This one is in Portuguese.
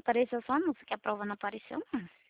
Apareceu só a música, a prova não apareceu não.